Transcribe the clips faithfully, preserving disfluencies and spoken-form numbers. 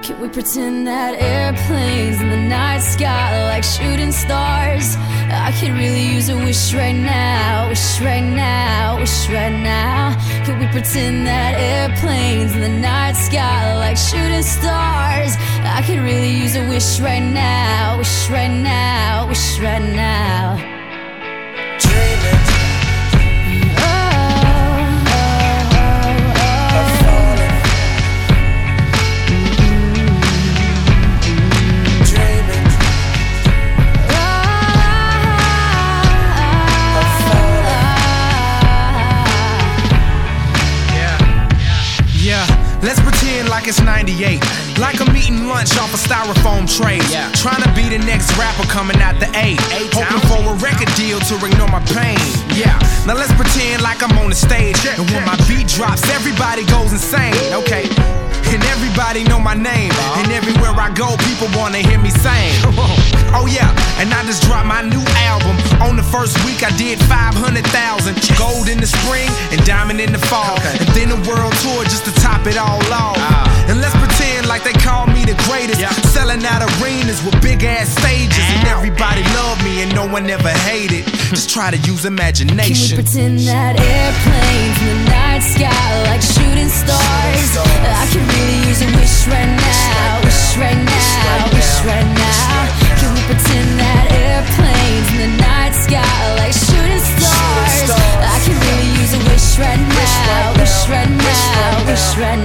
Can we pretend that airplanes in the night sky like shooting stars? I could really use a wish right now, wish right now, wish right now. Can we pretend that airplanes in the night sky like shooting stars? I could really use a wish right now, wish right now, wish right now. Dreaming. Let's pretend like it's ninety-eight, like I'm eating lunch off a styrofoam tray. Yeah. Trying to be the next rapper coming out the eight, hoping for a record deal to ignore my pain. Yeah. Now let's pretend like I'm on the stage, and when my beat drops, everybody goes insane. Okay. And everybody know my name, and everywhere I go, people wanna hear me sing. Oh yeah, and I just dropped my new album. On the first week I did five hundred thousand. Gold in the spring and diamond in the fall. And then a world tour just to top it all off. And let's pretend like they call me the greatest. Selling out arenas with big ass stages, and everybody love me and no one ever hated. Just try to use imagination. Can we pretend that airplanes in the night sky like shooting stars? I can really use a wish right now, wish right now, wish right now. Can we pretend that airplanes in the night sky like shooting stars? I can really use a wish right now, wish right now, wish right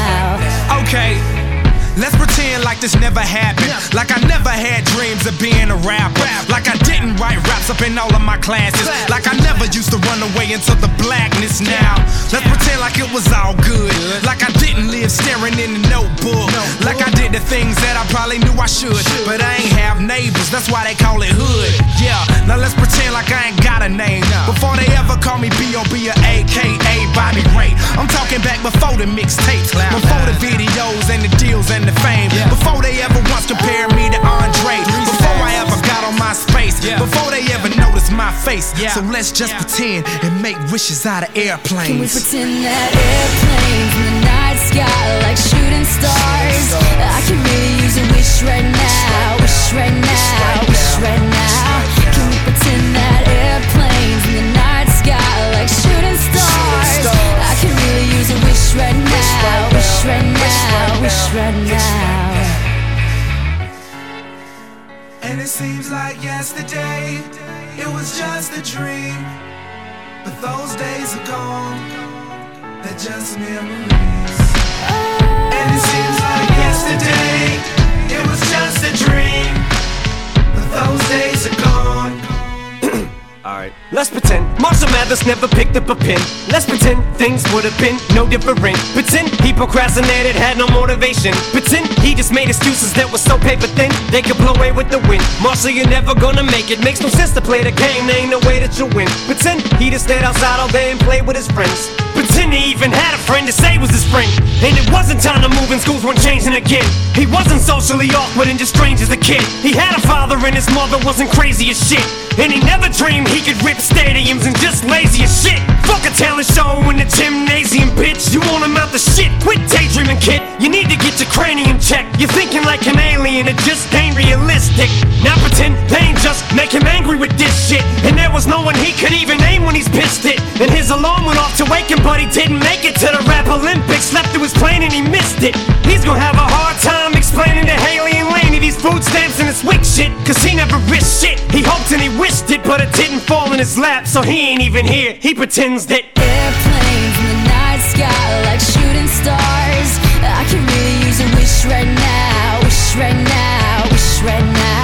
now. Okay. Let's pretend like this never happened, like I never had dreams of being a rapper, like I didn't write raps up in all of my classes, like I never used to run away into the blackness now. Let's pretend like it was all good, like I didn't live staring in the notebook, like I did the things that I probably knew I should, but I ain't have neighbors, that's why they call it hood. Yeah, now let's pretend like I ain't got a name, before they ever call me B O B or A K A Bobby Ray. I'm talking back before the mixtapes, before the videos and the deals and the fame, yeah. Before they ever once compared me to Andre, before I ever got on my space, yeah. Before they ever noticed my face, yeah. So let's just yeah. pretend and make wishes out of airplanes. Can we pretend that airplanes in the night sky like shooting stars? I can really use a wish right now, wish right now, wish right now. Can we pretend that airplanes in the night sky like shooting stars? I can really use a wish right now, wish right now, wish right now. And it seems like yesterday, it was just a dream, but those days are gone, they're just memories. And it seems like yesterday, it was just a dream, but those days are gone. Alright, let's pretend Marshall Mathers never picked up a pen. Let's pretend things would have been no different. Pretend he procrastinated, had no motivation. Pretend he just made excuses that were so paper thin they could blow away with the wind. Marshall, you're never gonna make it. Makes no sense to play the game, there ain't no way that you'll win. Pretend he just stayed outside all day and played with his friends. Pretend he even had a friend to say was his friend. And it wasn't time to move and schools weren't changing again. He wasn't socially awkward and just strange as a kid. He had a father and his mother wasn't crazy as shit. And he never dreamed he could rip stadiums and just lazy as shit. Fuck a talent show in the gymnasium, bitch. You want him out the shit, quit daydreaming, kid. You need to get your cranium checked. You're thinking like an alien, it just ain't realistic. Now pretend they ain't just make him angry with this shit. And there was no one he could even name when he's pissed it. And his alarm went off to wake him, but he didn't make it to the rap Olympics. Slept through his plane and he missed it. He's gonna have a hard time explaining to Haley and Laney these food stamps and his wick shit, cause he never risked shit. He hoped and he wished it, but it didn't fall in his lap, so he ain't even here. He pretends that airplanes in the night sky like shooting stars. I can really use a wish right now, wish right now, wish right now.